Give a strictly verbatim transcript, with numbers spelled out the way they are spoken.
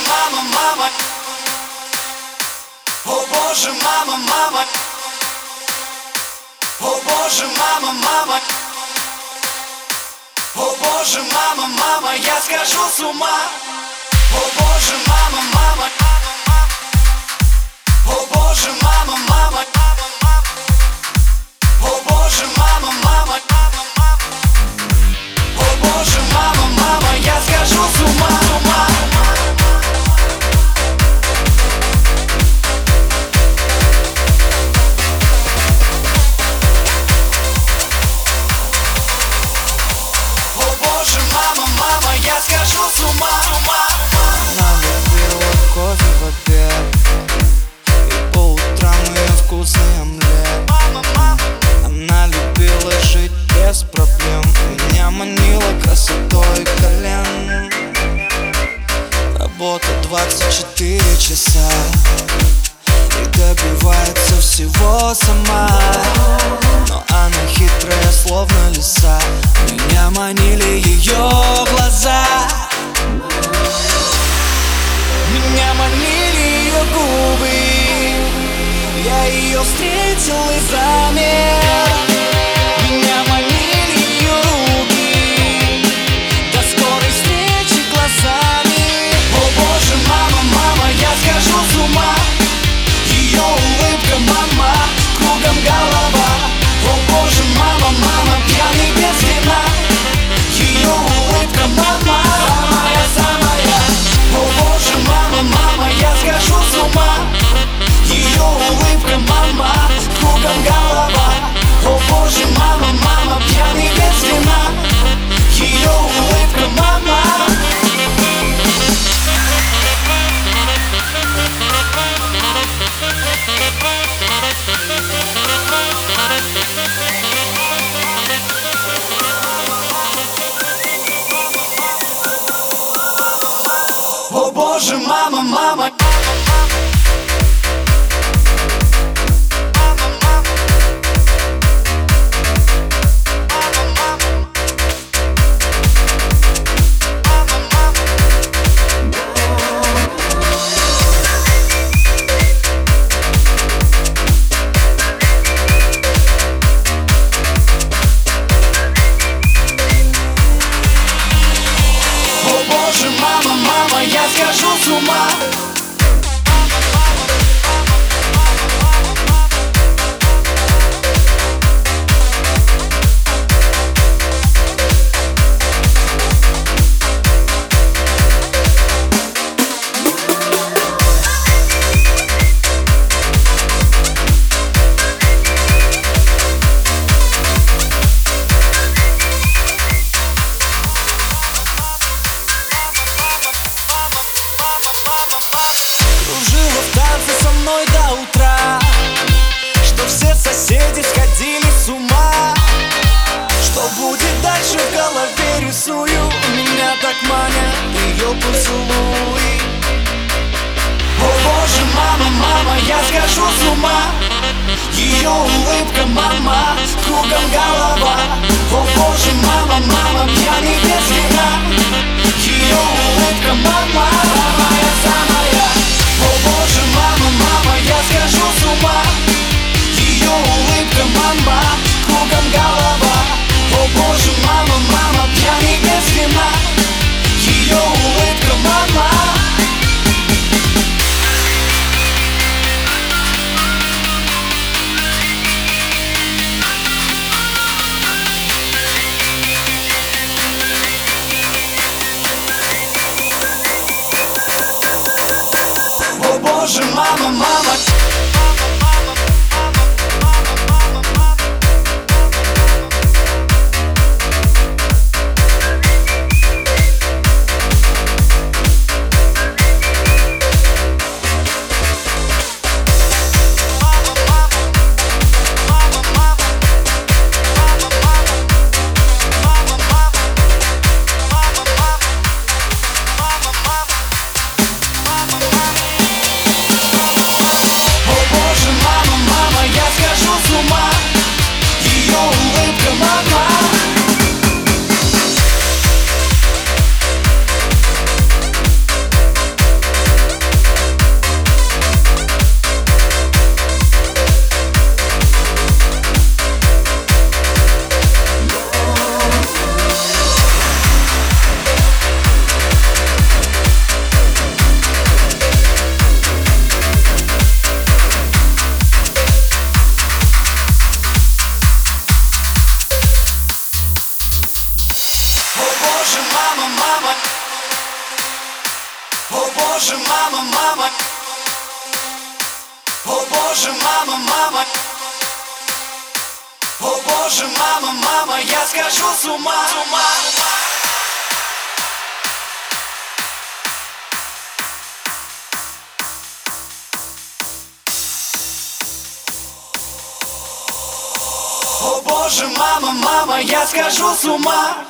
мама, мама. О боже, мама, мама. О боже, мама, мама. О боже, мама, мама, я схожу с ума. О боже, мама, мама. О боже, мама, мама. О боже, мама, мама. О боже, мама, мама, я схожу с ума, ума. О боже, мама, мама, я схожу с ума, ума. Она любила кофе в обед, и по утрам ее вкусный омлет. Она любила жить без проблем, меня манила красотой колен. Работа двадцать четыре часа и добивается всего сама. Но она хитрая, словно лиса, меня манили ее глаза. Меня манили ее губы, я ее встретил и замер. Меня манили ее руки, до скорой встречи глазами. О боже, мама, мама, я схожу с ума. Ее улыбка, мама, кругом голова. О боже, мама, мама, пьяный без вина. Ее улыбка, мама, самая, самая. О боже, мама, мама, я схожу с ума. Ее улыбка, мама, кругом голова. О боже, мама, мама, пьяный без вина. Ее улыбка, мама. О боже, мама, мама. О боже, мама, мама, я схожу с ума. Кружила в танце со мной до утра, что все соседи сходили с ума. Что будет дальше, в голове рисую. Меня так манят ее поцелуи. О боже, мама, мама, я схожу с ума. Ее улыбка, мама, кругом голова. О боже, мама, мама, пьяный без вина. Ее улыбка, мама, самая, самая. О боже, мама, мама, я схожу с ума. Ее улыбка, мама, кругом голова. О боже, мама, мама, пьяный без вина. Ее улыбка, мама. О боже, мама, мама. О боже, мама, мама. О боже, мама, мама. О боже, мама, мама, я схожу с ума, с ума. О боже, мама, мама, я схожу с ума.